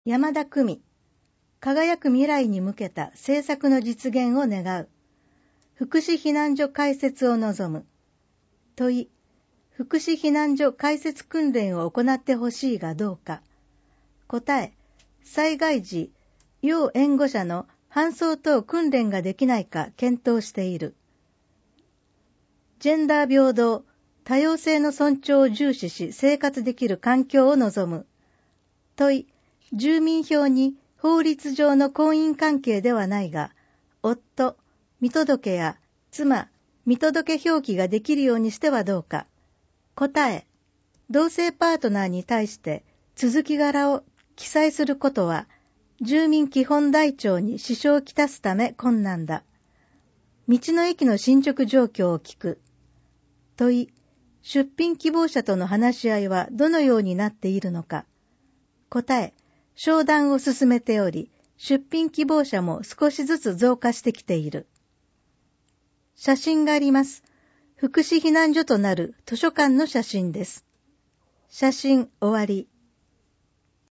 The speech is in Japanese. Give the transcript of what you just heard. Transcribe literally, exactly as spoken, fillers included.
山田久美、輝く未来に向けた政策の実現を願う。福祉避難所開設を望む。問い、福祉避難所開設訓練を行ってほしいがどうか。答え、災害時、要援護者の搬送等訓練ができないか検討している。ジェンダー平等、多様性の尊重を重視し生活できる環境を望む。問い、住民票に法律上の婚姻関係ではないが、夫、見届けや妻、見届け表記ができるようにしてはどうか。答え、同性パートナーに対して続き柄を記載することは、住民基本台帳に支障をきたすため困難だ。道の駅の進捗状況を聞く。問い、出品希望者との話し合いはどのようになっているのか。答え、商談を進めており、出品希望者も少しずつ増加してきている。写真があります。福祉避難所となる図書館の写真です。写真終わり。